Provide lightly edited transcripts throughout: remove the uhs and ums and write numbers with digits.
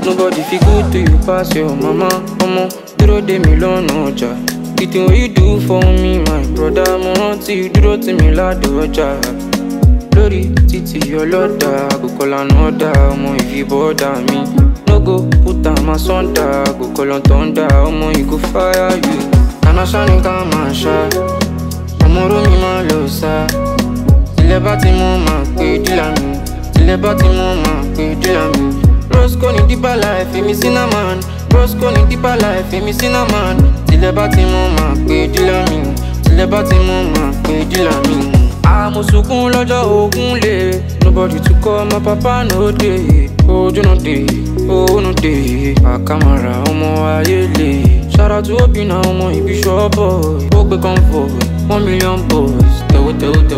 Nobody feel good to you pass your mama. Omo, dúró dè mí lọ́nà ọjà. The thing what you do for me, my brother, mo rántí you dúró tì mí ládùn ọjà. Lórí títì ọlọ́dà, go call another, ọmọ if you bother me. No go put am asunder, go call on thunder, ọmọ you go fire you. Kàná ṣáni ká máa ṣá, ọmọ oró mi máa lọ sá. Tilẹ̀ bá ti mọ́ máa pé dílà mi, tilẹ̀ bá ti mọ́ máa pé dílà mi. Roscoe ní deeper life, èmi cinnamon. Roscoe ní deeper life, èmi cinnamon. Tilẹ̀ bá ti mọ́ máa pé dílà mi, tilẹ̀ bá ti mọ́ máa pé dílà mi. Mo sunkún lọ́jọ́ ogun lè. Nobody to call my papa no dey. Ojú no dey, owó no dey. Àkàmàrà ọmọ ayé lè. Shout out to Obinna ọmọ ibi shop boy. Ó gbé comfort, 1 million boys. Tẹ̀wó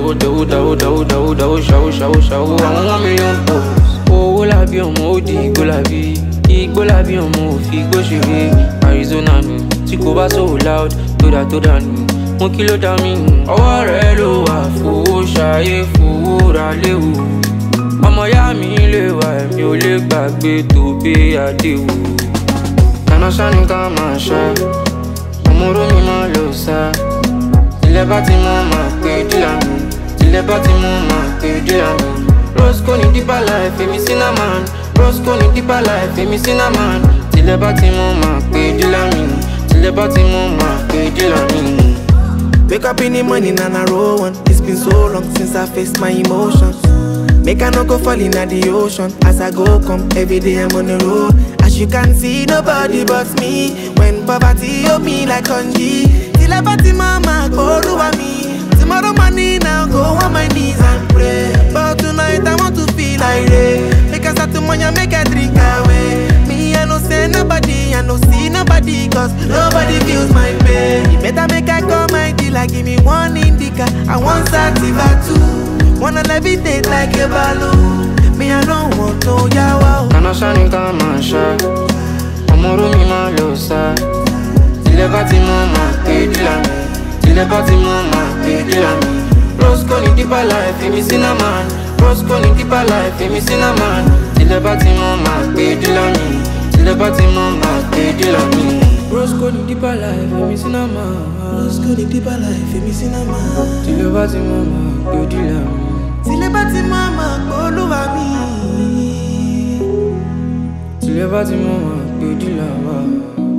ṣàwó àwọn 1 million boys. Owó làbí ọmọ ó di igbó làbí. Igbó làbí ọmọ òfin igbó ṣeré. Arizona mi tí kò bá so loud tó dànù. Mo kí ló dá mi, ọwọ́ rẹ̀ ló wà fowó ṣayé fowó ra léwu. Ọmọ yá mi lè wà ẹ̀mí ò lè gbàgbé tó bí àdéhùn. Kàná ṣáni ká máa ṣá, ọmọ oró mi máa lọ sá. Tilẹ̀ bá ti mọ́ máa pé dílà mi, tilẹ̀ bá ti mọ́ máa pé dílà mi. Roscoe ní deeper life, èmi cinnamon. Roscoe ní deeper life, èmi cinnamon. Tilẹ̀ bá ti mọ́ máa pé dílà mi, tilẹ̀ bá ti mọ́ máa pé dílà mi. Wake up in the morning and I roll one. It's been so long since I faced my emotions. Make I not go fall in the ocean. As I go come, every day I'm on the road. As you can see, nobody but me. When poverty hold me like congee. Till I party mama, go over me. Tomorrow morning I'll go on my knees and pray. But tonight I want to feel like rain. Make I start to money, make I drink away. Me I no say nobody, I no see nobody, cause nobody feels my pain. You better make I call my dealer, give me one indica, I want sativa too. Wanna levitate like a balloon. Me I don't want no yawa. Kàná ṣáni ká máa ṣá, ọmọ oró mi máa lọ sá. Tilẹ̀ bá ti mọ́ máa pé dílà mi, tilẹ̀ bá ti mọ́ máa pé dílà mi. Roscoe ní deeper life, èmi cinnamon. Roscoe ní deeper life, èmi cinnamon. Tilẹ̀ bá ti mọ́ máa pé dílà mi, tilẹ̀ bá ti mọ́ máa pé dílà mi. Roscoe ní deeper life, èmi cinnamon. Roscoe ní deeper life, èmi cinnamon. Tilẹ̀ bá ti mọ́ máa pé dílà mi. Tilẹ̀ bá ti mọ́ máa pé olúwa mi. Tilẹ̀ bá ti mọ́ máa pé dílà wa.